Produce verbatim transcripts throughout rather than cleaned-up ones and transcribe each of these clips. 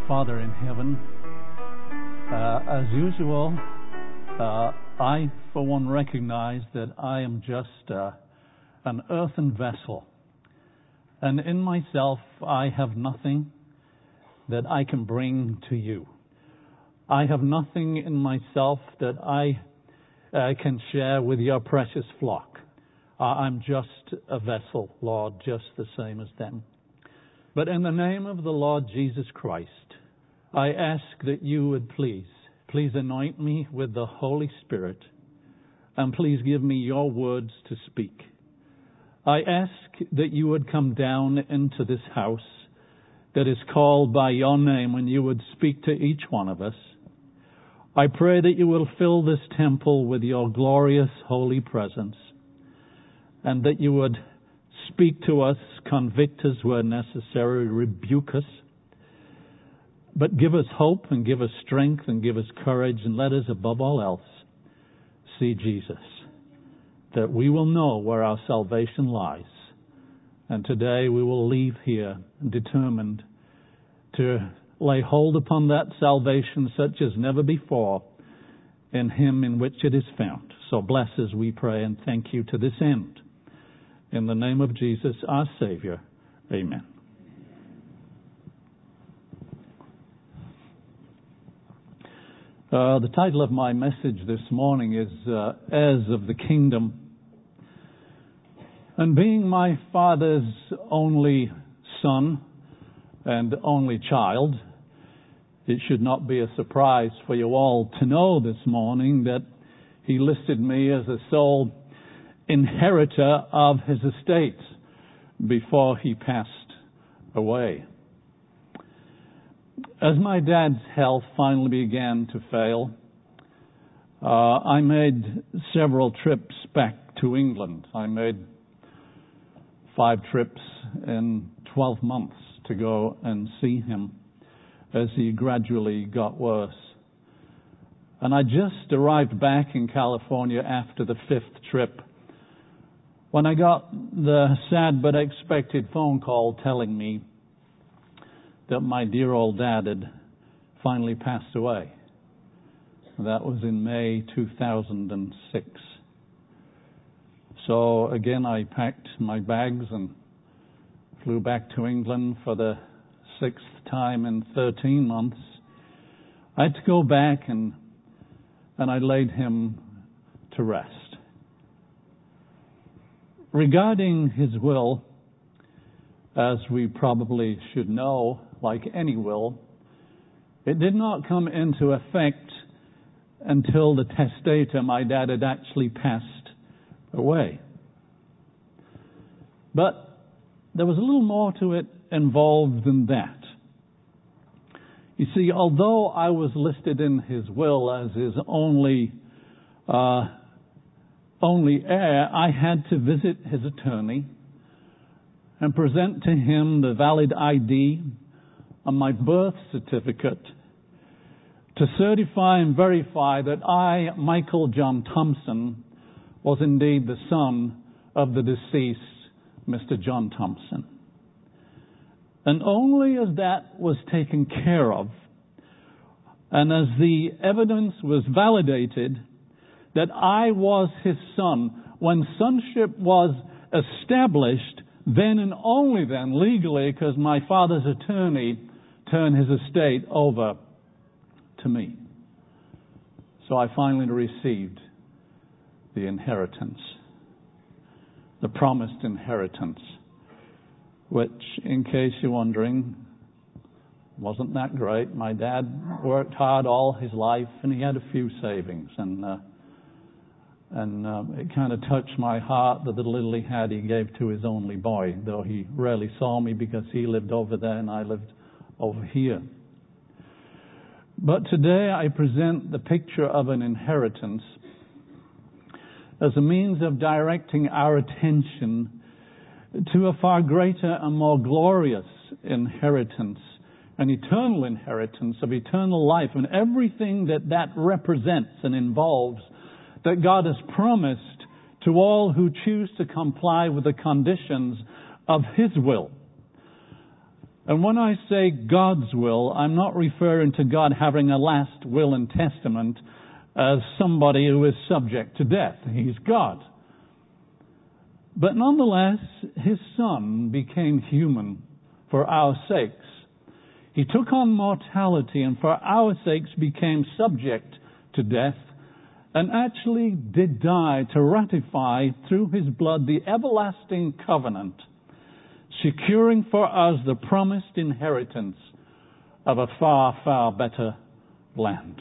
Father in heaven, uh, as usual, uh, I, for one, recognize that I am just uh, an earthen vessel. And in myself, I have nothing that I can bring to you. I have nothing in myself that I uh, can share with your precious flock. Uh, I'm just a vessel, Lord, just the same as them. But in the name of the Lord Jesus Christ, I ask that you would please, please anoint me with the Holy Spirit, and please give me your words to speak. I ask that you would come down into this house that is called by your name, and you would speak to each one of us. I pray that you will fill this temple with your glorious holy presence, and that you would speak to us, convict us where necessary, rebuke us, but give us hope and give us strength and give us courage, and let us above all else see Jesus, that we will know where our salvation lies. And today we will leave here determined to lay hold upon that salvation such as never before in Him in which it is found. So bless us, we pray, and thank you to this end. In the name of Jesus, our Savior. Amen. Uh, the title of my message this morning is uh, Heirs of the Kingdom. And being my father's only son and only child, it should not be a surprise for you all to know this morning that he listed me as a sole inheritor of his estate before he passed away. As my dad's health finally began to fail, uh, I made several trips back to England. I made five trips in twelve months to go and see him as he gradually got worse. And I just arrived back in California after the fifth trip when I got the sad but expected phone call telling me that my dear old dad had finally passed away. That was in May two thousand six. So again, I packed my bags and flew back to England for the sixth time in thirteen months. I had to go back and and I laid him to rest. Regarding his will, as we probably should know, like any will, it did not come into effect until the testator, my dad, had actually passed away. But there was a little more to it involved than that. You see, although I was listed in his will as his only uh, only heir, I had to visit his attorney and present to him the valid I D on my birth certificate to certify and verify that I, Michael John Thompson, was indeed the son of the deceased Mister John Thompson. And only as that was taken care of, and as the evidence was validated that I was his son, when sonship was established, then and only then, legally, because my father's attorney turned his estate over to me. So I finally received the inheritance, the promised inheritance, which, in case you're wondering, wasn't that great. My dad worked hard all his life, and he had a few savings, and uh, and uh, it kind of touched my heart that the little he had he gave to his only boy, though he rarely saw me because he lived over there and I lived over here. But today I present the picture of an inheritance as a means of directing our attention to a far greater and more glorious inheritance, an eternal inheritance of eternal life, and everything that that represents and involves, that God has promised to all who choose to comply with the conditions of His will. And when I say God's will, I'm not referring to God having a last will and testament as somebody who is subject to death. He's God. But nonetheless, His Son became human for our sakes. He took on mortality and for our sakes became subject to death and actually did die to ratify through His blood the everlasting covenant, securing for us the promised inheritance of a far, far better land.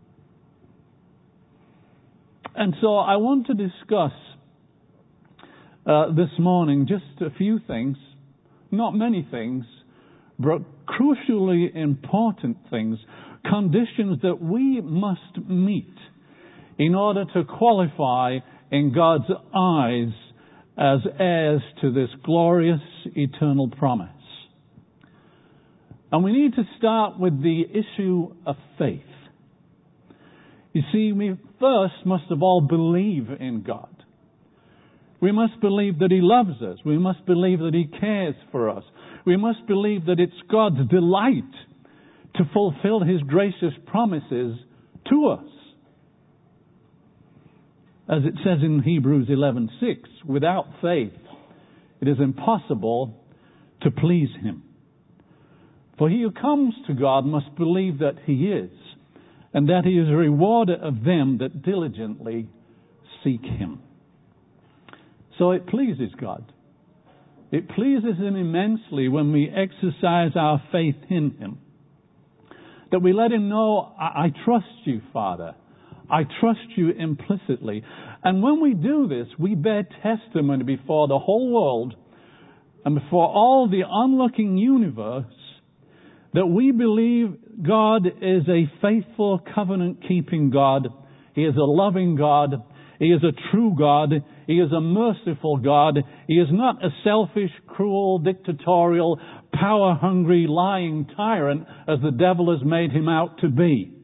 And so I want to discuss uh, this morning just a few things, not many things, but crucially important things, conditions that we must meet in order to qualify in God's eyes as heirs to this glorious eternal promise. And we need to start with the issue of faith. You see, we first must of all believe in God. We must believe that He loves us. We must believe that He cares for us. We must believe that it's God's delight to fulfill His gracious promises to us. As it says in Hebrews eleven six, without faith it is impossible to please Him. For he who comes to God must believe that He is, and that He is a rewarder of them that diligently seek Him. So it pleases God. It pleases Him immensely when we exercise our faith in Him. That we let Him know, I, I trust you, Father. I trust you implicitly. And when we do this, we bear testimony before the whole world and before all the onlooking universe that we believe God is a faithful, covenant-keeping God. He is a loving God. He is a true God. He is a merciful God. He is not a selfish, cruel, dictatorial, power-hungry, lying tyrant as the devil has made Him out to be.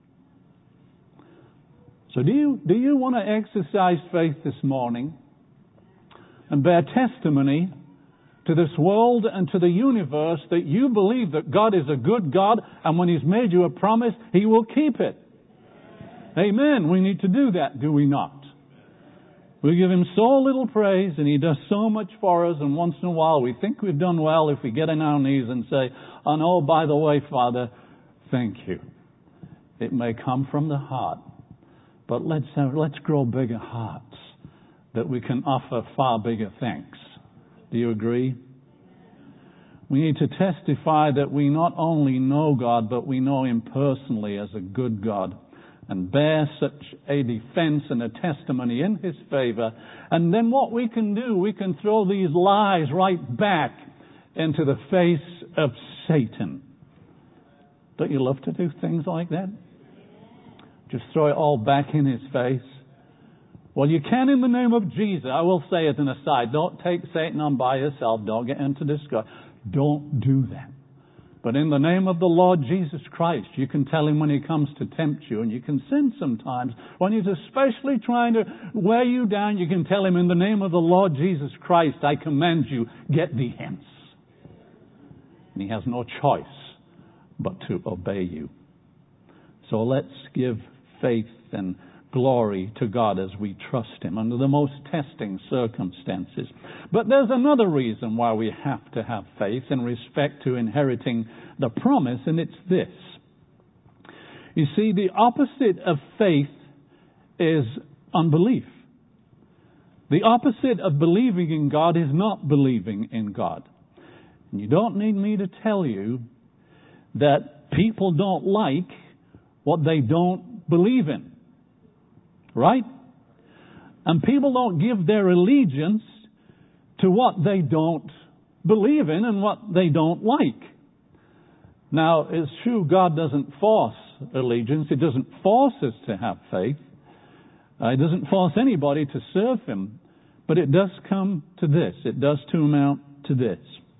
So do you, do you want to exercise faith this morning and bear testimony to this world and to the universe that you believe that God is a good God, and when He's made you a promise, He will keep it? Amen. We need to do that, do we not? We give Him so little praise and He does so much for us, and once in a while we think we've done well if we get on our knees and say, and oh, by the way, Father, thank you. It may come from the heart, but let's have, let's grow bigger hearts that we can offer far bigger thanks. Do you agree? We need to testify that we not only know God, but we know Him personally as a good God, and bear such a defense and a testimony in His favor. And then what we can do, we can throw these lies right back into the face of Satan. Don't you love to do things like that? Just throw it all back in his face. Well, you can in the name of Jesus. I will say as an aside, don't take Satan on by yourself. Don't get into discussion. Don't do that. But in the name of the Lord Jesus Christ, you can tell Him when He comes to tempt you, and you can sin sometimes. When He's especially trying to wear you down, you can tell Him, in the name of the Lord Jesus Christ, I command you, get thee hence. And He has no choice but to obey you. So let's give faith and glory to God as we trust Him under the most testing circumstances. But there's another reason why we have to have faith in respect to inheriting the promise, and it's this. You see, the opposite of faith is unbelief. The opposite of believing in God is not believing in God. And you don't need me to tell you that people don't like what they don't believe in. Right? And people don't give their allegiance to what they don't believe in and what they don't like. Now, it's true God doesn't force allegiance. He doesn't force us to have faith. Uh, he doesn't force anybody to serve Him. But it does come to this. It does to amount to this.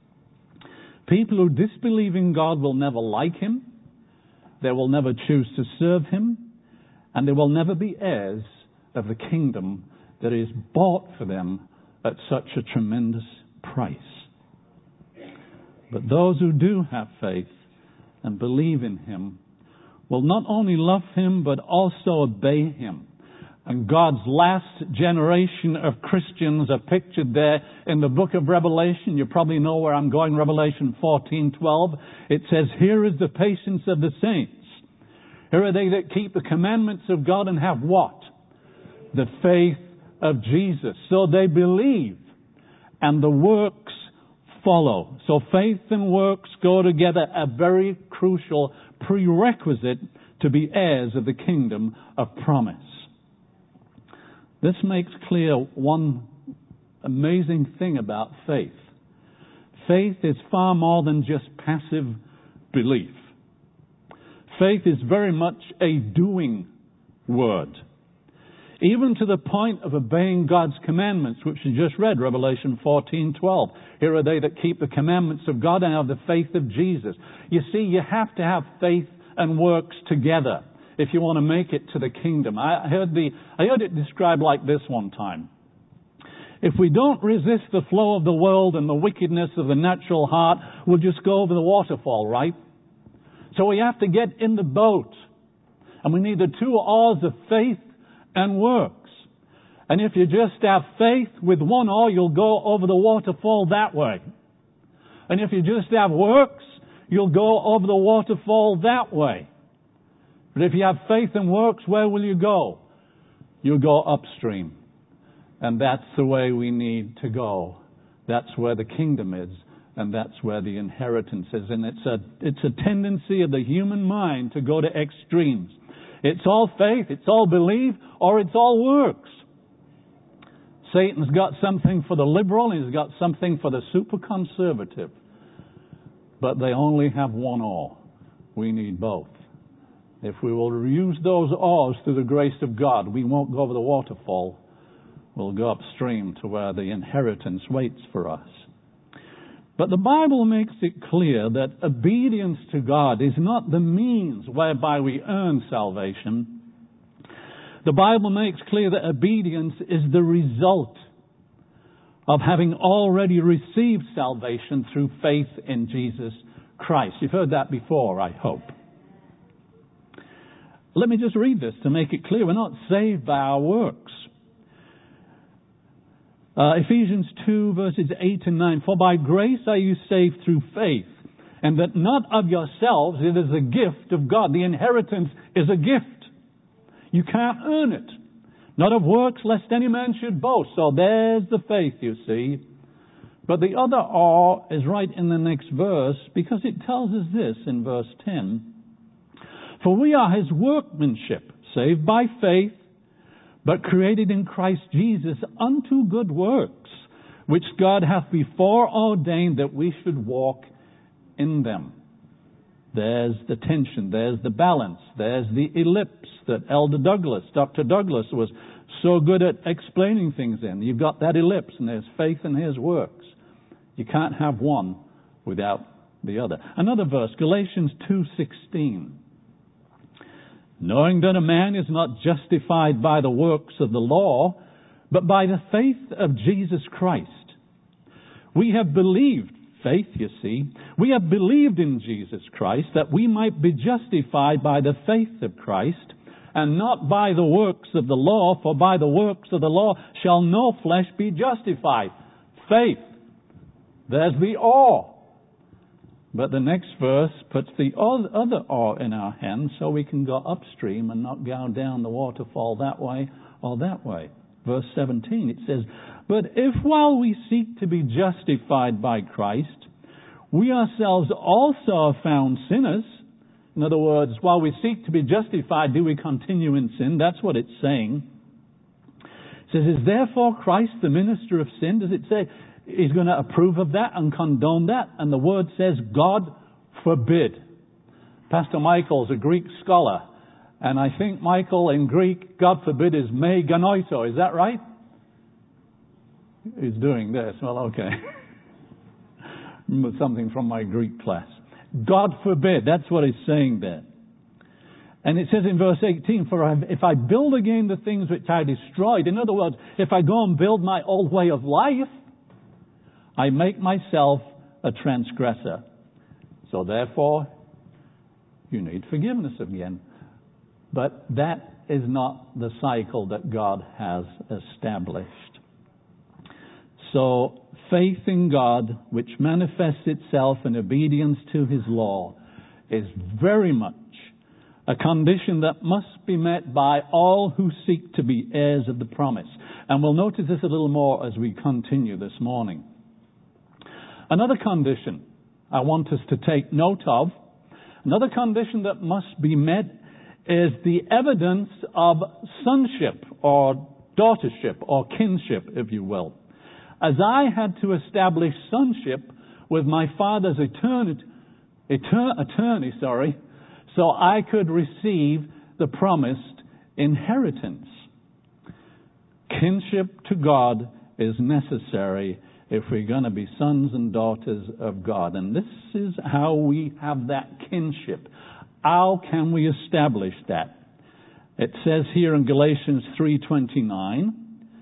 People who disbelieve in God will never like Him. They will never choose to serve Him. And they will never be heirs of the kingdom that is bought for them at such a tremendous price. But those who do have faith and believe in Him will not only love Him, but also obey Him. And God's last generation of Christians are pictured there in the book of Revelation. You probably know where I'm going, Revelation fourteen twelve. It says, here is the patience of the saints. Here are they that keep the commandments of God and have what? The faith of Jesus. So they believe, and the works follow. So faith and works go together, a very crucial prerequisite to be heirs of the kingdom of promise. This makes clear one amazing thing about faith. Faith is far more than just passive belief. Faith is very much a doing word. Even to the point of obeying God's commandments, which you just read, Revelation fourteen twelve. Here are they that keep the commandments of God and have the faith of Jesus. You see, you have to have faith and works together if you want to make it to the kingdom. I heard the I heard it described like this one time. If we don't resist the flow of the world and the wickedness of the natural heart, we'll just go over the waterfall, right? So we have to get in the boat. And we need the two oars of faith and works. And if you just have faith with one oar, you'll go over the waterfall that way. And if you just have works, you'll go over the waterfall that way. But if you have faith and works, where will you go? You'll go upstream. And that's the way we need to go. That's where the kingdom is. And that's where the inheritance is. And it's a, it's a tendency of the human mind to go to extremes. It's all faith, it's all belief, or it's all works. Satan's got something for the liberal, and he's got something for the super conservative. But they only have one oar. We need both. If we will use those oars through the grace of God, we won't go over the waterfall. We'll go upstream to where the inheritance waits for us. But the Bible makes it clear that obedience to God is not the means whereby we earn salvation. The Bible makes clear that obedience is the result of having already received salvation through faith in Jesus Christ. You've heard that before, I hope. Let me just read this to make it clear. We're not saved by our works. Uh, Ephesians two verses eight and nine. For by grace are you saved through faith, and that not of yourselves, it is a gift of God. The inheritance is a gift. You can't earn it. Not of works, lest any man should boast. So there's the faith, you see. But the other "or" is right in the next verse, because it tells us this in verse ten. For we are His workmanship, saved by faith, but created in Christ Jesus unto good works, which God hath before ordained that we should walk in them. There's the tension, there's the balance, there's the ellipse that Elder Douglas, Doctor Douglas, was so good at explaining things in. You've got that ellipse, and there's faith in His works. You can't have one without the other. Another verse, Galatians two sixteen. Knowing that a man is not justified by the works of the law, but by the faith of Jesus Christ. We have believed, faith, you see, we have believed in Jesus Christ that we might be justified by the faith of Christ, and not by the works of the law, for by the works of the law shall no flesh be justified. Faith. There's the awe. But the next verse puts the other oar in our hands so we can go upstream and not go down the waterfall that way or that way. Verse seventeen, it says, but if while we seek to be justified by Christ, we ourselves also are found sinners. In other words, while we seek to be justified, do we continue in sin? That's what it's saying. It says, is therefore Christ the minister of sin? Does it say He's going to approve of that and condone that? And the word says, God forbid. Pastor Michael's a Greek scholar. And I think, Michael, in Greek, God forbid is me ganoito. Is that right? He's doing this. Well, okay. Something from my Greek class. God forbid. That's what he's saying there. And it says in verse eighteen, for if I build again the things which I destroyed, in other words, if I go and build my old way of life, I make myself a transgressor. So therefore, you need forgiveness again. But that is not the cycle that God has established. So faith in God, which manifests itself in obedience to His law, is very much a condition that must be met by all who seek to be heirs of the promise. And we'll notice this a little more as we continue this morning. Another condition I want us to take note of, another condition that must be met is the evidence of sonship or daughtership or kinship, if you will. As I had to establish sonship with my father's eternity, etern- attorney, sorry, so I could receive the promised inheritance. Kinship to God is necessary if we're going to be sons and daughters of God. And this is how we have that kinship. How can we establish that? It says here in Galatians three twenty-nine,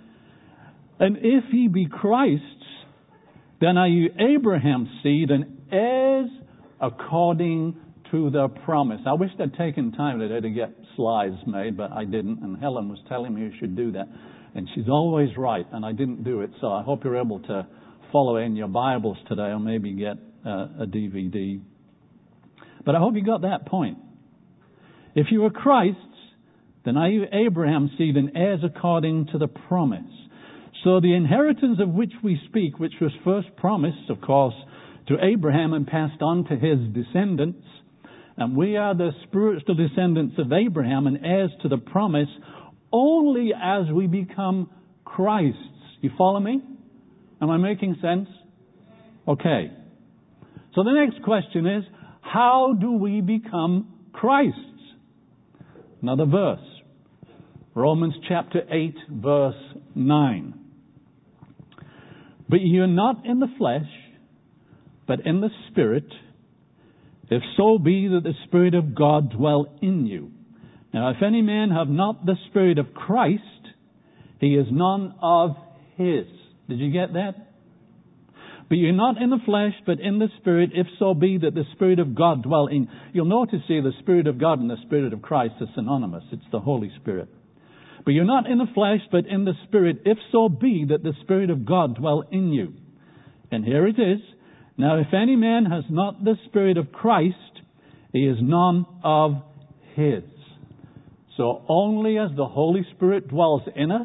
and if ye be Christ's, then are you Abraham's seed and heirs according to the promise. I wish I'd taken time today to get slides made, but I didn't. And Helen was telling me you should do that. And she's always right, and I didn't do it. So I hope you're able to follow in your Bibles today or maybe get uh, a D V D. But I hope you got that point. If you are Christ's, then are you Abraham's seed and heirs according to the promise. So the inheritance of which we speak, which was first promised, of course, to Abraham and passed on to his descendants, and we are the spiritual descendants of Abraham and heirs to the promise only as we become Christ's. You follow me? Am I making sense? Okay. So the next question is, how do we become Christ's? Another verse. Romans chapter eight, verse nine. But ye are not in the flesh, but in the Spirit, if so be that the Spirit of God dwell in you. Now, if any man have not the Spirit of Christ, he is none of his. Did you get that? But you're not in the flesh, but in the Spirit, if so be that the Spirit of God dwell in you. You'll notice here the Spirit of God and the Spirit of Christ are synonymous. It's the Holy Spirit. But you're not in the flesh, but in the Spirit, if so be that the Spirit of God dwell in you. And here it is. Now, if any man has not the Spirit of Christ, he is none of his. So only as the Holy Spirit dwells in us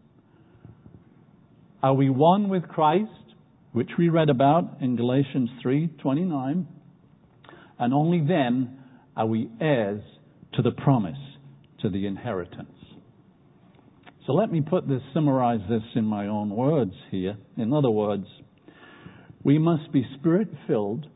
are we one with Christ, which we read about in Galatians three twenty-nine, and only then are we heirs to the promise, to the inheritance. So let me put this, summarize this in my own words here. In other words, we must be Spirit-filled,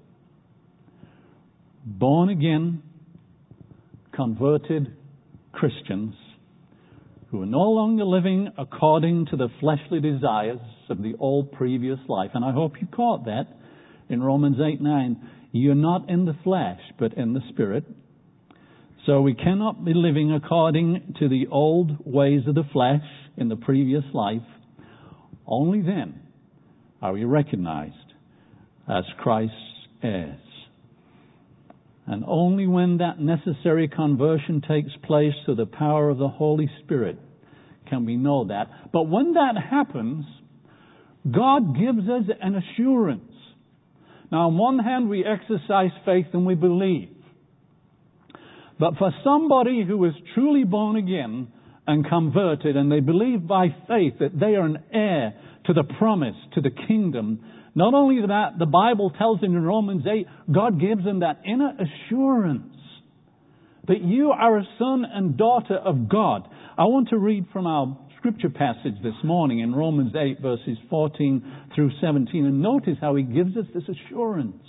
born again, converted Christians who are no longer living according to the fleshly desires of the old previous life. And I hope you caught that in Romans eight nine. You're not in the flesh, but in the Spirit. So we cannot be living according to the old ways of the flesh in the previous life. Only then are we recognized as Christ's heirs. And only when that necessary conversion takes place through the power of the Holy Spirit can we know that. But when that happens, God gives us an assurance. Now, on one hand, we exercise faith and we believe. But for somebody who is truly born again and converted, and they believe by faith that they are an heir to the promise, to the kingdom, not only that, the Bible tells them in Romans eight, God gives them that inner assurance that you are a son and daughter of God. I want to read from our scripture passage this morning in Romans eight, verses fourteen through seventeen, and notice how he gives us this assurance.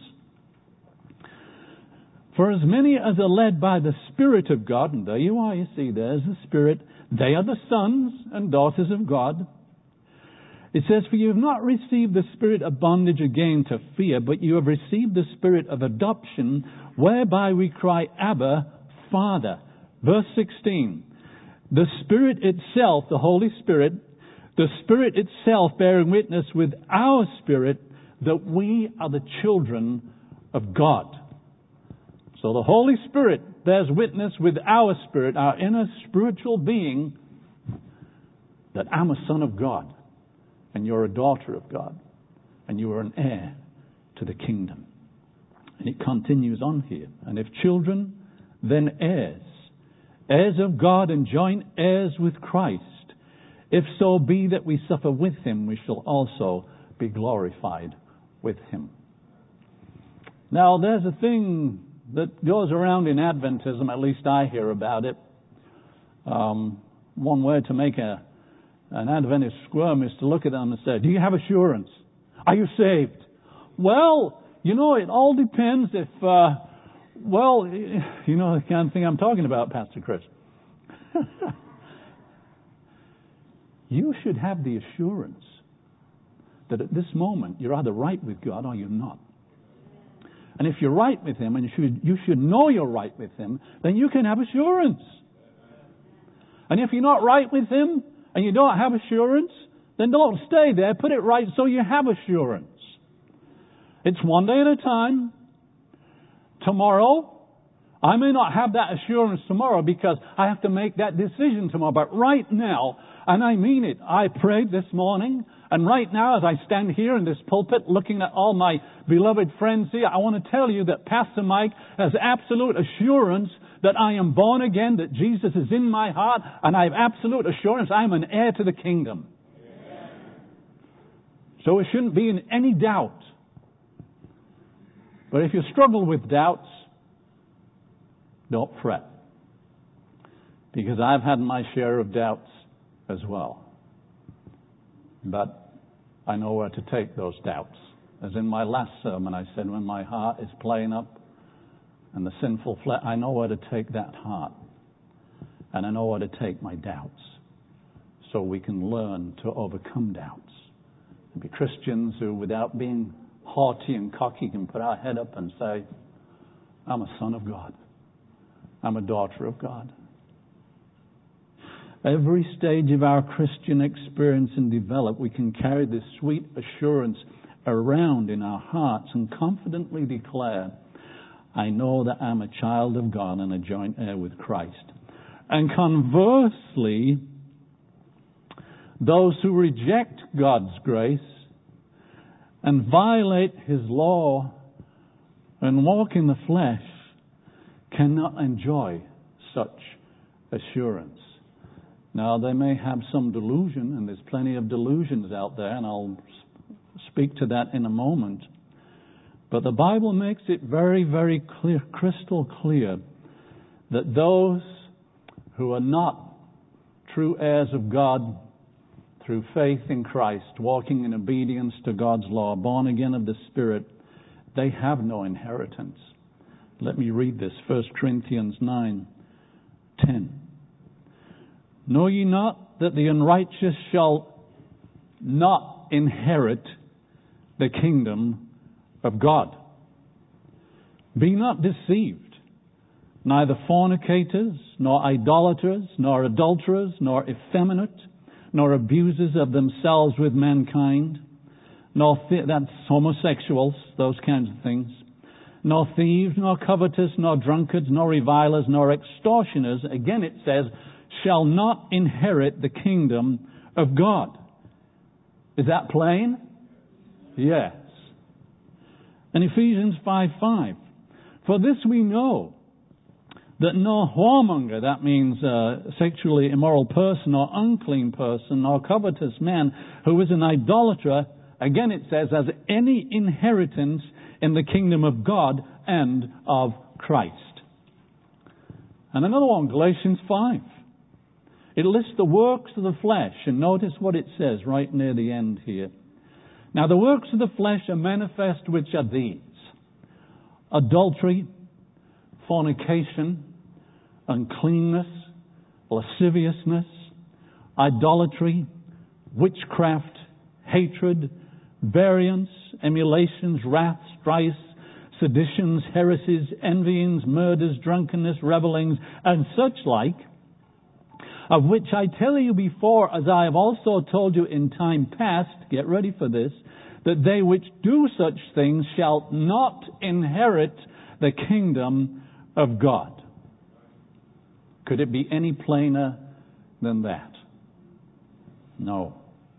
For as many as are led by the Spirit of God, and there you are, you see, there's the Spirit, they are the sons and daughters of God. It says, for you have not received the spirit of bondage again to fear, but you have received the spirit of adoption, whereby we cry, Abba, Father. Verse sixteen. The Spirit itself, the Holy Spirit, the Spirit itself bearing witness with our spirit that we are the children of God. So the Holy Spirit bears witness with our spirit, our inner spiritual being, that I'm a son of God, and you're a daughter of God, and you are an heir to the kingdom. And it continues on here. And if children, then heirs, heirs of God and joint heirs with Christ, if so be that we suffer with him, we shall also be glorified with him. Now, there's a thing that goes around in Adventism, at least I hear about it. Um, one way to make a, an Adventist squirm is to look at them and say, do you have assurance? Are you saved? Well, you know, it all depends if, uh, well, you know the kind of thing I'm talking about, Pastor Chris. You should have the assurance that at this moment you're either right with God or you're not. And if you're right with him, and you should, you should know you're right with him, then you can have assurance. And if you're not right with him, and you don't have assurance, then don't stay there. Put it right so you have assurance. It's one day at a time. Tomorrow, I may not have that assurance tomorrow because I have to make that decision tomorrow. But right now, and I mean it, I prayed this morning, and right now as I stand here in this pulpit looking at all my beloved friends here, I want to tell you that Pastor Mike has absolute assurance that I am born again, that Jesus is in my heart, and I have absolute assurance I am an heir to the kingdom. Amen. So it shouldn't be in any doubt. But if you struggle with doubts, don't fret. Because I've had my share of doubts as well. But I know where to take those doubts. As in my last sermon, I said, when my heart is playing up and the sinful flesh, I know where to take that heart. And I know where to take my doubts. So we can learn to overcome doubts. And be Christians who, without being haughty and cocky, can put our head up and say, I'm a son of God. I'm a daughter of God. Every stage of our Christian experience and develop, we can carry this sweet assurance around in our hearts and confidently declare, I know that I'm a child of God and a joint heir with Christ. And conversely, those who reject God's grace and violate his law and walk in the flesh cannot enjoy such assurance. Now, they may have some delusion, and there's plenty of delusions out there, and I'll speak to that in a moment. But the Bible makes it very, very clear, crystal clear, that those who are not true heirs of God through faith in Christ, walking in obedience to God's law, born again of the Spirit, they have no inheritance. Let me read this, First Corinthians nine ten. Know ye not that the unrighteous shall not inherit the kingdom of God? Be not deceived. Neither fornicators, nor idolaters, nor adulterers, nor effeminate, nor abusers of themselves with mankind, nor th- that's homosexuals, those kinds of things, nor thieves, nor covetous, nor drunkards, nor revilers, nor extortioners, again it says, shall not inherit the kingdom of God. Is that plain? Yes. And Ephesians five five. For this we know, that no whoremonger, that means a sexually immoral person or unclean person or covetous man who is an idolater, again it says, has any inheritance in the kingdom of God and of Christ. And another one, Galatians five. It lists the works of the flesh, and notice what it says right near the end here. Now the works of the flesh are manifest, which are these: adultery, fornication, uncleanness, lasciviousness, idolatry, witchcraft, hatred, variance, emulations, wrath, strife, seditions, heresies, envyings, murders, drunkenness, revellings, and such like, of which I tell you before, as I have also told you in time past, get ready for this, that they which do such things shall not inherit the kingdom of God. Could it be any plainer than that? No.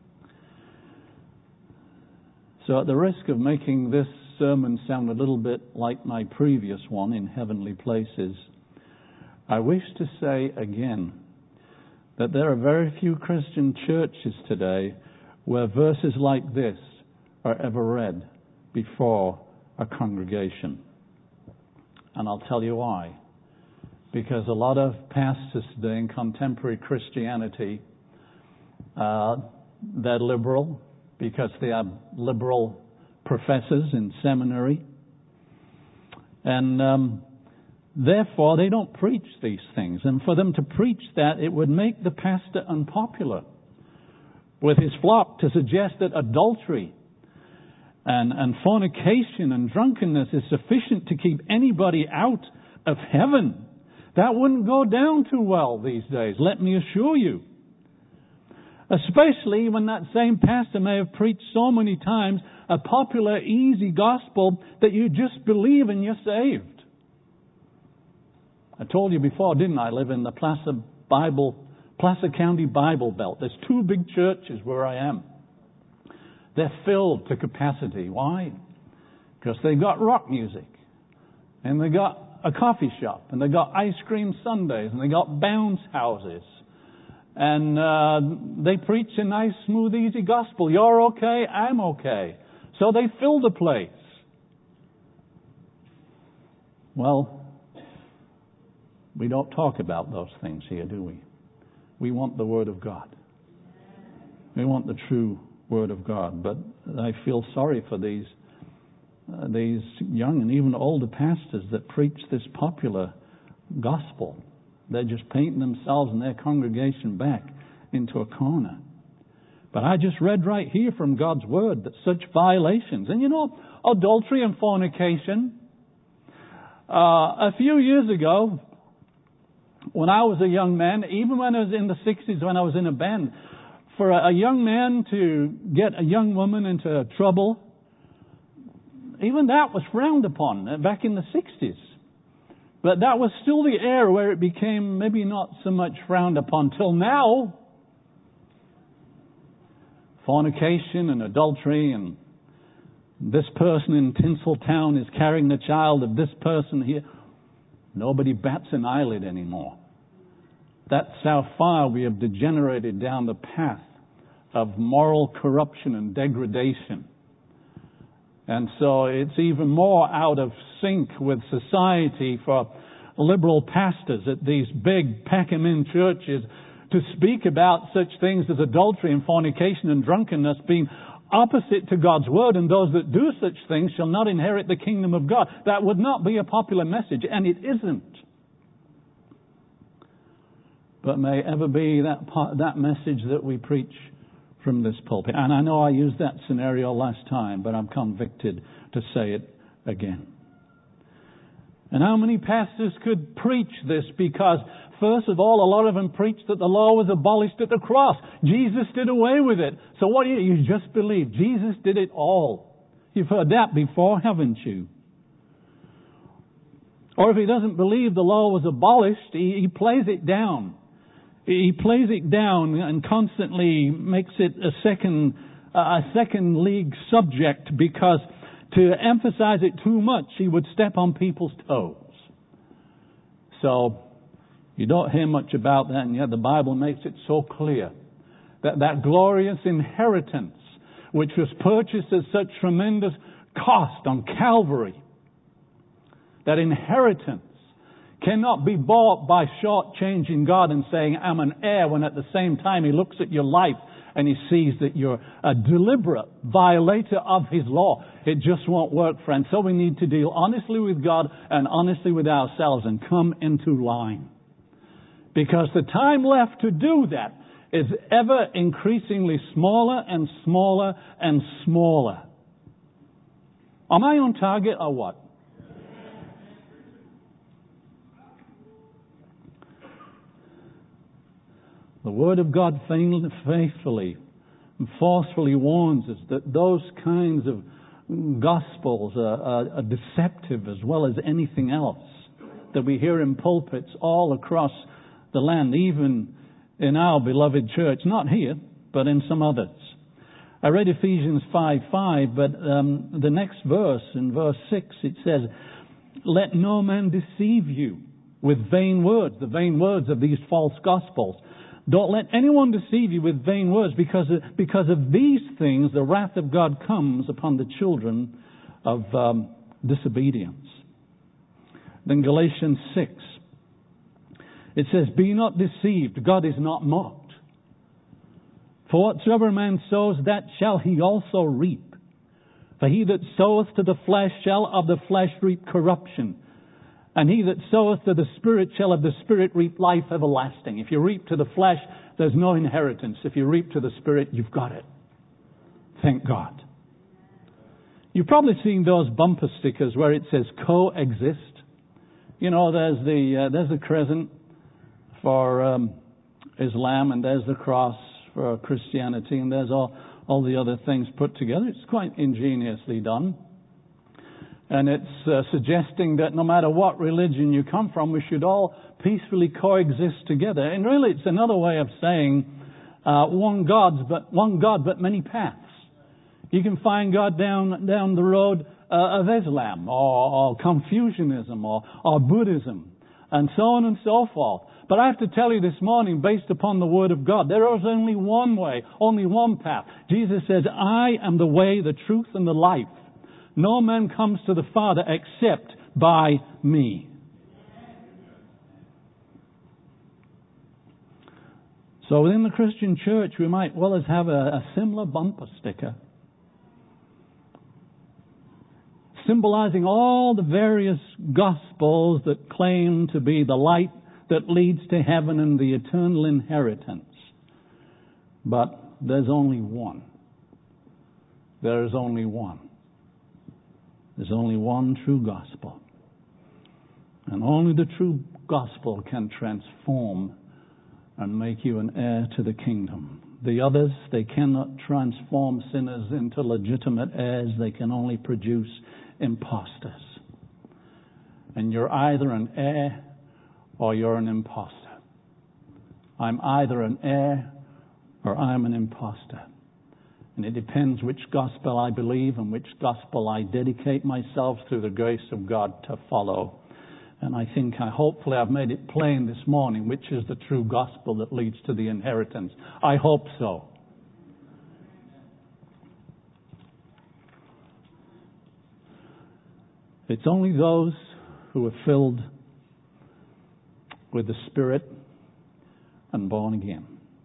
So at the risk of making this sermon sound a little bit like my previous one in Heavenly Places, I wish to say again that there are very few Christian churches today where verses like this are ever read before a congregation. And I'll tell you why. Because a lot of pastors today in contemporary Christianity, uh, they're liberal because they have liberal professors in seminary. And um, therefore, they don't preach these things. And for them to preach that, it would make the pastor unpopular with his flock to suggest that adultery and, and fornication and drunkenness is sufficient to keep anybody out of heaven. That wouldn't go down too well these days, let me assure you. Especially when that same pastor may have preached so many times a popular, easy gospel that you just believe and you're saved. I told you before, didn't I? I live in the Placer Bible, Placer County Bible Belt. There's two big churches where I am. They're filled to capacity. Why? Because they got rock music, and they got a coffee shop, and they got ice cream sundaes, and they got bounce houses. And uh, they preach a nice, smooth, easy gospel. You're okay, I'm okay. So they fill the place. Well, we don't talk about those things here, do we? We want the Word of God. We want the true Word of God. But I feel sorry for these uh, these young and even older pastors that preach this popular gospel. They're just painting themselves and their congregation back into a corner. But I just read right here from God's Word that such violations, and you know, adultery and fornication. Uh, a few years ago, when I was a young man, even when I was in the sixties, when I was in a band, for a, a young man to get a young woman into trouble, even that was frowned upon back in the sixties. But that was still the era where it became maybe not so much frowned upon till now. Fornication and adultery, and this person in Tinseltown is carrying the child of this person here. Nobody bats an eyelid anymore. That's how far we have degenerated down the path of moral corruption and degradation. And so it's even more out of sync with society for liberal pastors at these big pack-em-in churches to speak about such things as adultery and fornication and drunkenness being opposite to God's Word, and those that do such things shall not inherit the kingdom of God. That would not be a popular message, and it isn't. But may ever be that part, that message that we preach from this pulpit. And I know I used that scenario last time, but I'm convicted to say it again. And how many pastors could preach this? Because, first of all, a lot of them preached that the law was abolished at the cross. Jesus did away with it. So what do you, you just believe? Jesus did it all. You've heard that before, haven't you? Or if he doesn't believe the law was abolished, he, he plays it down. He plays it down and constantly makes it a second, uh, a second league subject, because to emphasize it too much, he would step on people's toes. So you don't hear much about that, and yet the Bible makes it so clear that that glorious inheritance, which was purchased at such tremendous cost on Calvary, that inheritance cannot be bought by shortchanging God and saying, I'm an heir, when at the same time He looks at your life and He sees that you're a deliberate violator of His law. It just won't work, friends. So we need to deal honestly with God and honestly with ourselves and come into line. Because the time left to do that is ever increasingly smaller and smaller and smaller. Am I on target or what? The Word of God faithfully and forcefully warns us that those kinds of gospels are, are, are deceptive as well as anything else that we hear in pulpits all across the land, even in our beloved church, not here, but in some others. I read Ephesians five five, but um, the next verse, in verse six, it says, "Let no man deceive you with vain words," the vain words of these false gospels. "Don't let anyone deceive you with vain words, because of, because of these things the wrath of God comes upon the children of um, disobedience." Then Galatians six, it says, "Be not deceived, God is not mocked. For whatsoever a man sows, that shall he also reap. For he that soweth to the flesh shall of the flesh reap corruption. And he that soweth to the Spirit shall of the Spirit reap life everlasting." If you reap to the flesh, there's no inheritance. If you reap to the Spirit, you've got it. Thank God. You've probably seen those bumper stickers where it says coexist. You know, there's the uh, there's the crescent for um, Islam, and there's the cross for Christianity, and there's all, all the other things put together. It's quite ingeniously done. And it's uh, suggesting that no matter what religion you come from, we should all peacefully coexist together. And really, it's another way of saying uh, one God, but one God, but many paths. You can find God down down the road uh, of Islam, or, or Confucianism, or, or Buddhism, and so on and so forth. But I have to tell you this morning, based upon the Word of God, there is only one way, only one path. Jesus says, "I am the way, the truth, and the life. No man comes to the Father except by me." So within the Christian church, we might well as have a, a similar bumper sticker, symbolizing all the various gospels that claim to be the light that leads to heaven and the eternal inheritance. But there's only one. There is only one. There's only one true gospel. And only the true gospel can transform and make you an heir to the kingdom. The others, they cannot transform sinners into legitimate heirs. They can only produce imposters. And you're either an heir or you're an imposter. I'm either an heir or I'm an imposter. And it depends which gospel I believe and which gospel I dedicate myself through the grace of God to follow. And I think, I hopefully I've made it plain this morning which is the true gospel that leads to the inheritance. I hope so. It's only those who are filled with the Spirit and born again.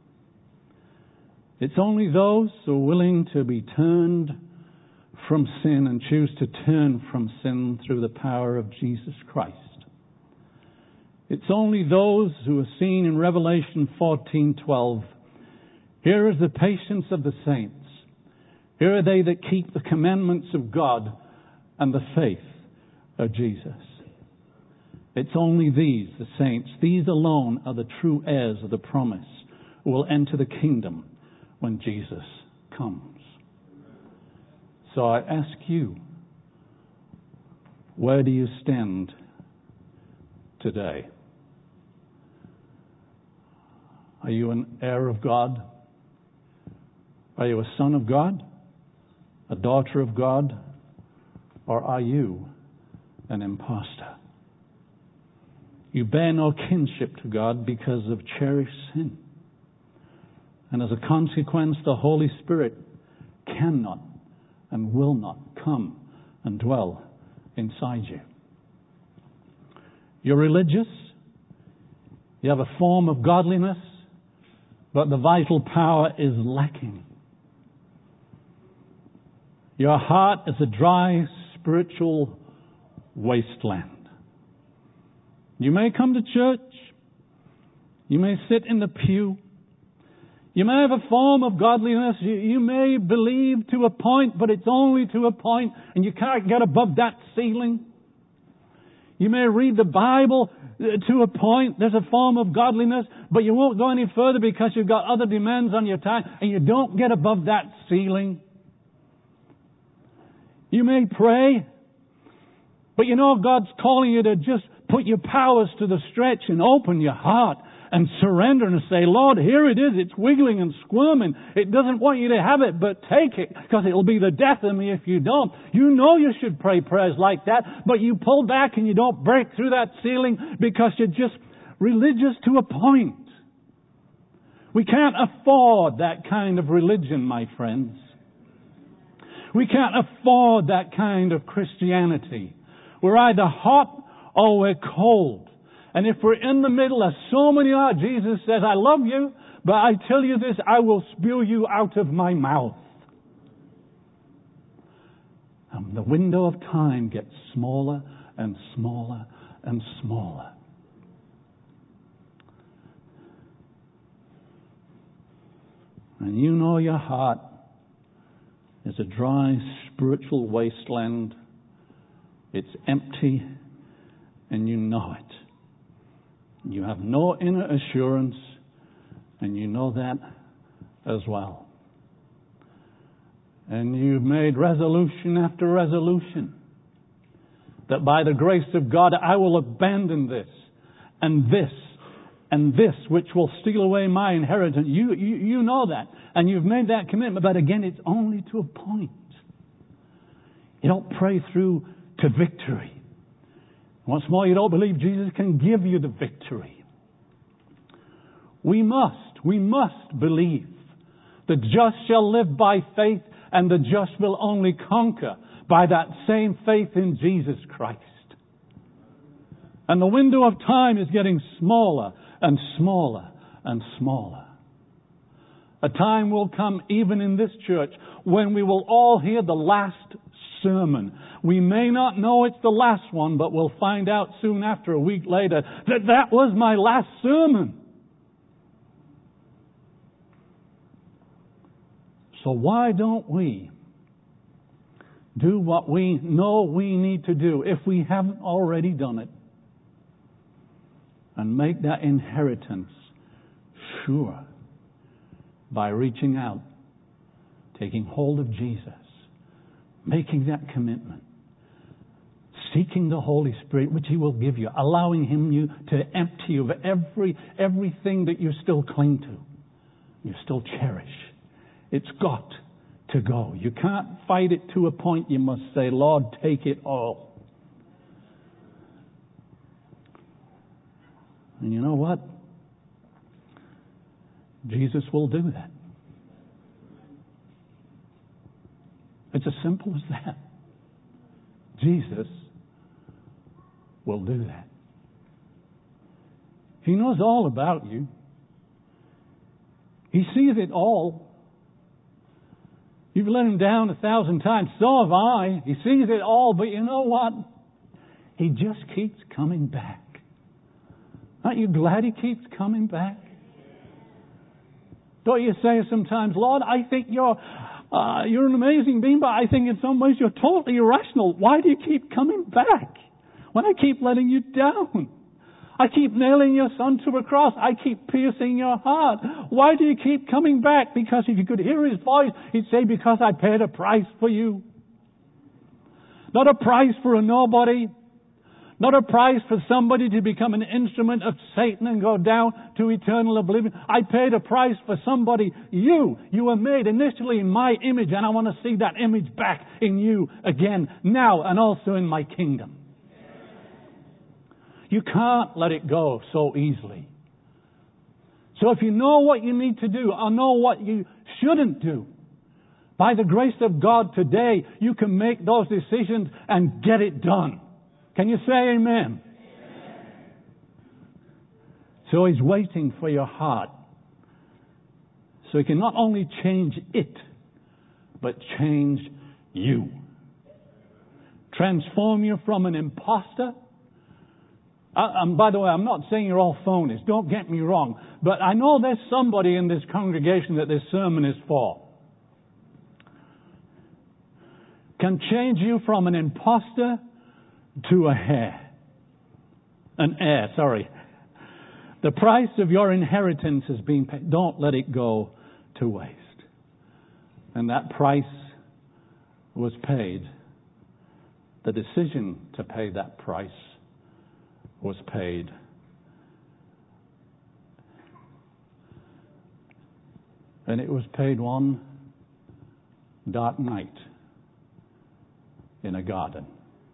It's only those who are willing to be turned from sin and choose to turn from sin through the power of Jesus Christ. It's only those who are seen in Revelation fourteen twelve. Here is the patience of the saints. Here are they that keep the commandments of God and the faith of Jesus. It's only these, the saints, these alone are the true heirs of the promise who will enter the kingdom when Jesus comes. So I ask you, where do you stand today? Are you an heir of God? Are you a son of God? A daughter of God? Or are you an impostor? You bear no kinship to God because of cherished sin. And as a consequence, the Holy Spirit cannot and will not come and dwell inside you. You're religious. You have a form of godliness, but the vital power is lacking. Your heart is a dry spiritual wasteland. You may come to church. You may sit in the pew. You may have a form of godliness. You, you may believe to a point, but it's only to a point, and you can't get above that ceiling. You may read the Bible to a point. There's a form of godliness, but you won't go any further because you've got other demands on your time, and you don't get above that ceiling. You may pray, but you know God's calling you to just put your powers to the stretch and open your heart and surrender and say, Lord, here it is. It's wiggling and squirming. It doesn't want you to have it, but take it, because it'll be the death of me if you don't. You know you should pray prayers like that, but you pull back and you don't break through that ceiling because you're just religious to a point. We can't afford that kind of religion, my friends. We can't afford that kind of Christianity. We're either hot or we're cold. And if we're in the middle, as so many are, Jesus says, I love you, but I tell you this, I will spew you out of my mouth. And the window of time gets smaller and smaller and smaller. And you know your heart is a dry spiritual wasteland. It's empty, and you know it. You have no inner assurance, and you know that as well. And you've made resolution after resolution that by the grace of God I will abandon this and this and this which will steal away my inheritance. You, you, you know that, and you've made that commitment, but again, it's only to a point. You don't pray through to victory. Once more, you don't believe Jesus can give you the victory. We must, we must believe. The just shall live by faith, and the just will only conquer by that same faith in Jesus Christ. And the window of time is getting smaller and smaller and smaller. A time will come even in this church when we will all hear the last sermon. We may not know it's the last one, but we'll find out soon after, a week later, that that was my last sermon. So why don't we do what we know we need to do, if we haven't already done it, and make that inheritance sure by reaching out, taking hold of Jesus, making that commitment, seeking the Holy Spirit, which He will give you, allowing Him you to empty you of every everything that you still cling to, you still cherish. It's got to go. You can't fight it to a point. You must say, Lord, take it all. And you know what? Jesus will do that. It's as simple as that. Jesus will do that. He knows all about you. He sees it all. You've let Him down a thousand times. So have I. He sees it all. But you know what? He just keeps coming back. Aren't you glad He keeps coming back? Don't you say sometimes, Lord, I think you're uh, you're an amazing being, but I think in some ways you're totally irrational. Why do you keep coming back when I keep letting you down? I keep nailing your Son to a cross. I keep piercing your heart. Why do you keep coming back? Because if you could hear His voice, He'd say, because I paid a price for you. Not a price for a nobody. Not a price for somebody to become an instrument of Satan and go down to eternal oblivion. I paid a price for somebody. You. You were made initially in my image, and I want to see that image back in you again now, and also in my kingdom. You can't let it go so easily. So if you know what you need to do, or know what you shouldn't do, by the grace of God today, you can make those decisions and get it done. Can you say amen? Amen? So He's waiting for your heart. So He can not only change it, but change you. Transform you from an imposter. Uh, and by the way, I'm not saying you're all phonies. Don't get me wrong. But I know there's somebody in this congregation that this sermon is for. Can change you from an imposter to a heir. An heir, sorry. The price of your inheritance is being paid. Don't let it go to waste. And that price was paid. The decision to pay that price was paid. And it was paid one dark night in a garden.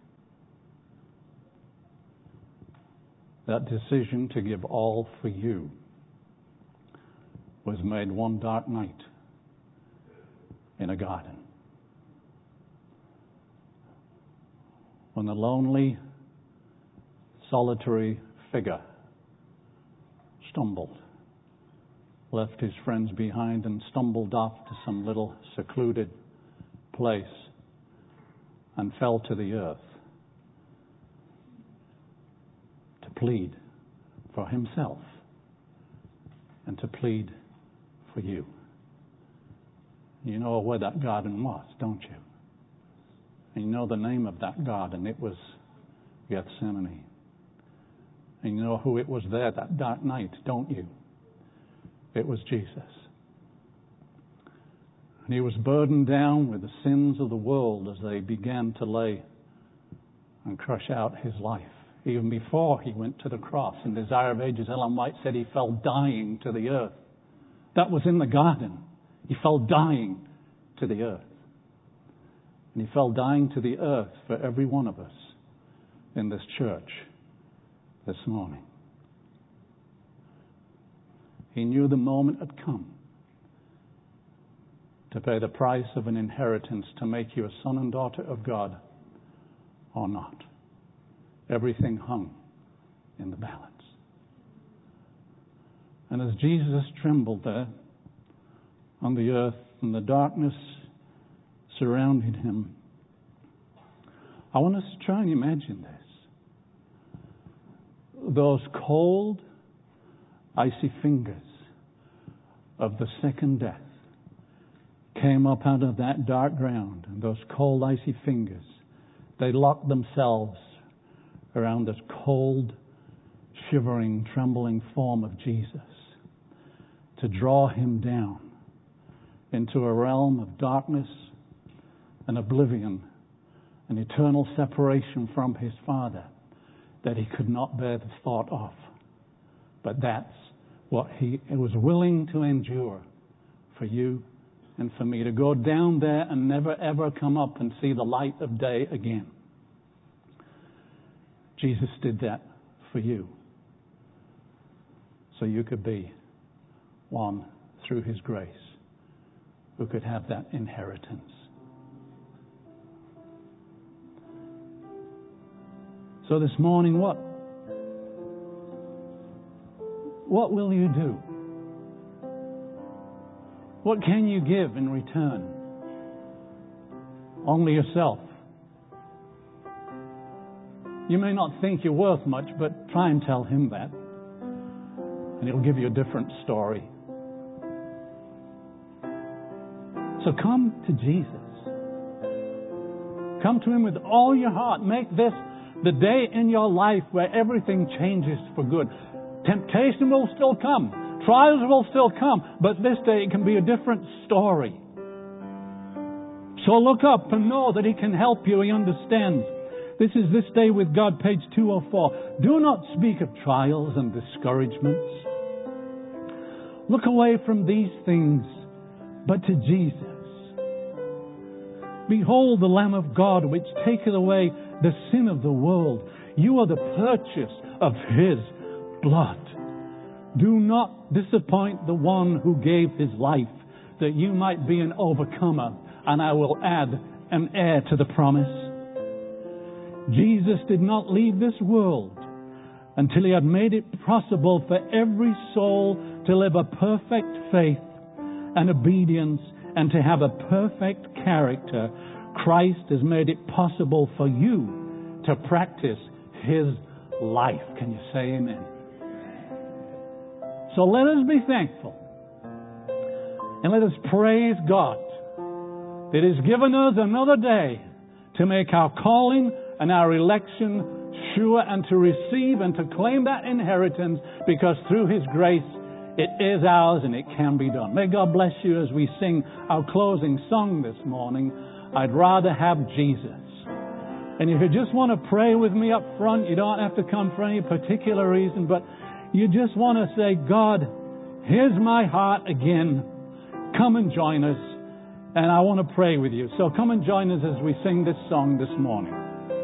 That decision to give all for you was made one dark night in a garden. When the lonely, solitary figure stumbled, left his friends behind and stumbled off to some little secluded place and fell to the earth to plead for himself and to plead for you. You know where that garden was, don't you? And you know the name of that garden. It was Gethsemane. And you know who it was there that dark night, don't you? It was Jesus. And he was burdened down with the sins of the world as they began to lay and crush out his life. Even before he went to the cross. In Desire of Ages, Ellen White said he fell dying to the earth. That was in the garden. He fell dying to the earth. And he fell dying to the earth for every one of us in this church this morning. He knew the moment had come to pay the price of an inheritance to make you a son and daughter of God or not. Everything hung in the balance. And as Jesus trembled there on the earth and the darkness surrounded him, I want us to try and imagine this. Those cold, icy fingers of the second death came up out of that dark ground, and those cold, icy fingers, they locked themselves around this cold, shivering, trembling form of Jesus to draw him down into a realm of darkness and oblivion, an eternal separation from his Father that he could not bear the thought of. But that's what he was willing to endure for you and for me, to go down there and never ever come up and see the light of day again. Jesus did that for you, so you could be one through his grace who could have that inheritance. So this morning, what? What will you do? What can you give in return? Only yourself. You may not think you're worth much, but try and tell him that, and he'll give you a different story. So come to Jesus. Come to him with all your heart. Make this the day in your life where everything changes for good. Temptation will still come. Trials will still come. But this day it can be a different story. So look up and know that he can help you. He understands. This is This Day with God, page two oh four. Do not speak of trials and discouragements. Look away from these things, but to Jesus. Behold the Lamb of God, which taketh away the sin of the world. You are the purchase of his blood. Do not disappoint the one who gave his life, that you might be an overcomer, and I will add an heir to the promise. Jesus did not leave this world until he had made it possible for every soul to live a perfect faith and obedience and to have a perfect character. Christ has made it possible for you to practice his life. Can you say amen? So let us be thankful and let us praise God that He has given us another day to make our calling and our election sure, and to receive and to claim that inheritance, because through His grace it is ours and it can be done. May God bless you as we sing our closing song this morning, I'd Rather Have Jesus. And if you just want to pray with me up front, you don't have to come for any particular reason, but you just want to say, God, here's my heart again. Come and join us. And I want to pray with you. So come and join us as we sing this song this morning.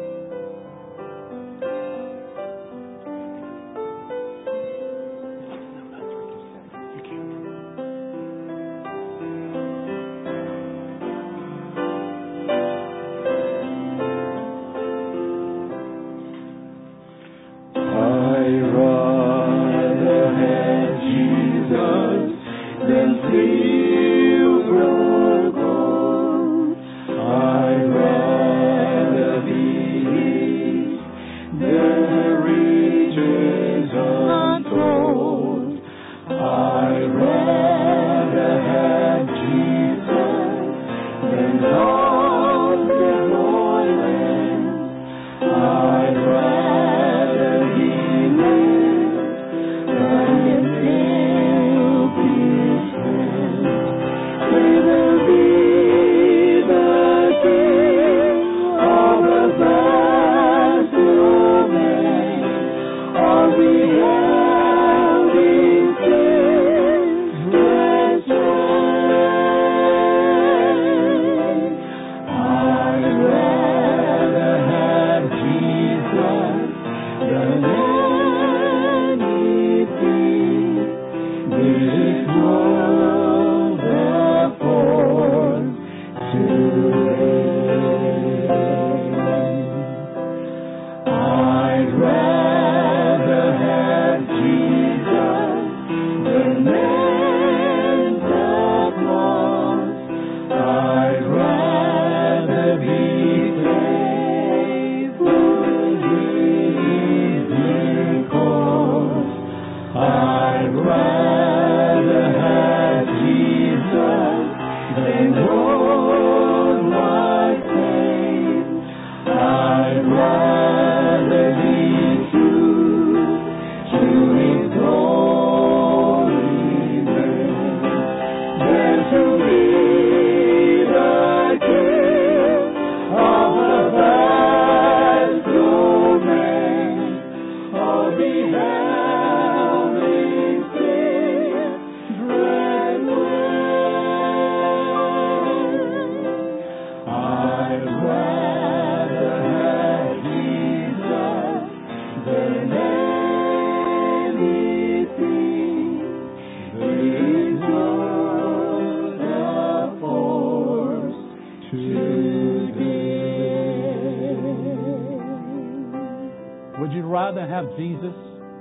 Jesus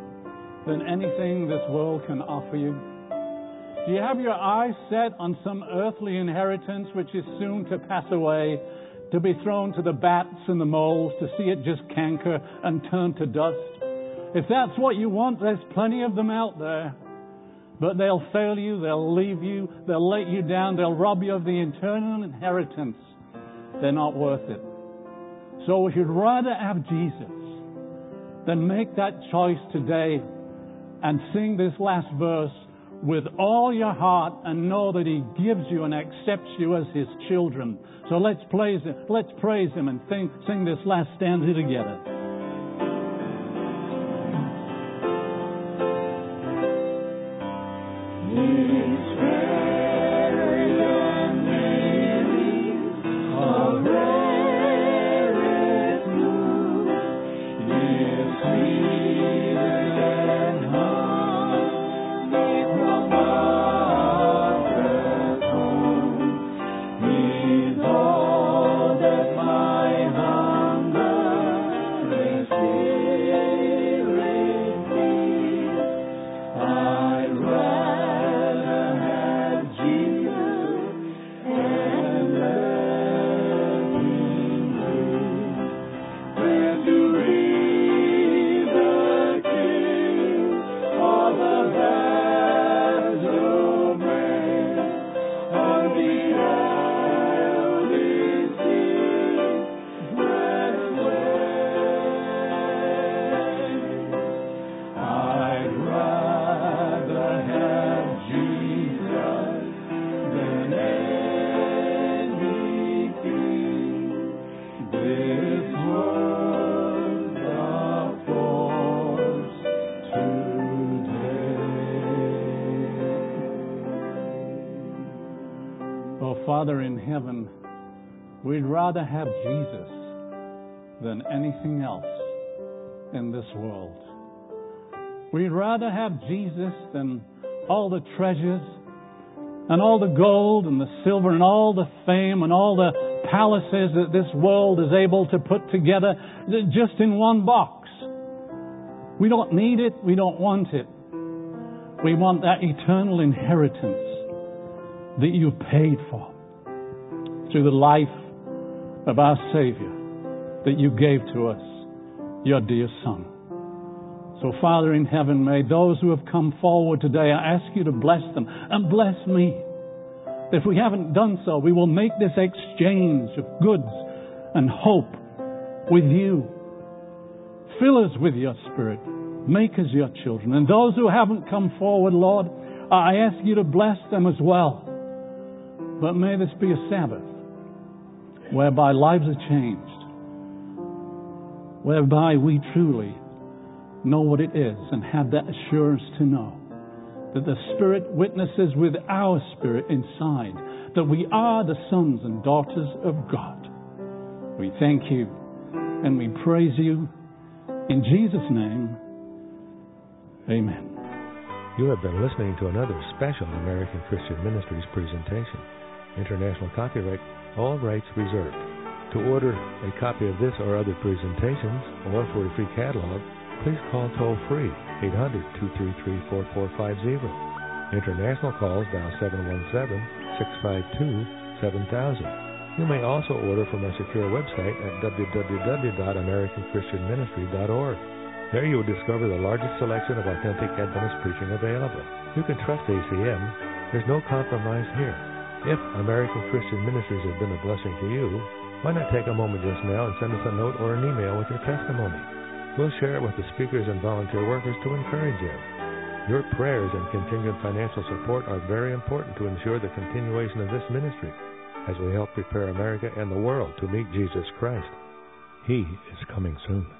than anything this world can offer you? Do you have your eyes set on some earthly inheritance which is soon to pass away, to be thrown to the bats and the moles, to see it just canker and turn to dust? If that's what you want, there's plenty of them out there. But they'll fail you, they'll leave you, they'll let you down, they'll rob you of the eternal inheritance. They're not worth it. So if you'd rather have Jesus, then make that choice today and sing this last verse with all your heart and know that He gives you and accepts you as His children. So let's praise Him, let's praise Him and sing, sing this last stanza together. I'd rather Father in heaven, we'd rather have Jesus than anything else in this world. We'd rather have Jesus than all the treasures and all the gold and the silver and all the fame and all the palaces that this world is able to put together just in one box. We don't need it. We don't want it. We want that eternal inheritance that you paid for through the life of our Savior that you gave to us, your dear Son. So, Father in heaven, may those who have come forward today, I ask you to bless them and bless me. If we haven't done so, we will make this exchange of goods and hope with you. Fill us with your Spirit. Make us your children. And those who haven't come forward, Lord, I ask you to bless them as well. But may this be a Sabbath whereby lives are changed, whereby we truly know what it is and have that assurance to know that the Spirit witnesses with our spirit inside that we are the sons and daughters of God. We thank you and we praise you in Jesus' name. Amen. You have been listening to another special American Christian Ministries presentation. International copyright, all rights reserved. To order a copy of this or other presentations, or for a free catalog, please call toll-free eight hundred, two three three, four four five zero. International calls dial seven one seven, six five two, seven thousand. You may also order from our secure website at w w w dot american christian ministry dot org. There you will discover the largest selection of authentic Adventist preaching available. You can trust A C M. There's no compromise here. If American Christian Ministries has been a blessing to you, why not take a moment just now and send us a note or an email with your testimony? We'll share it with the speakers and volunteer workers to encourage you. Your prayers and continued financial support are very important to ensure the continuation of this ministry as we help prepare America and the world to meet Jesus Christ. He is coming soon.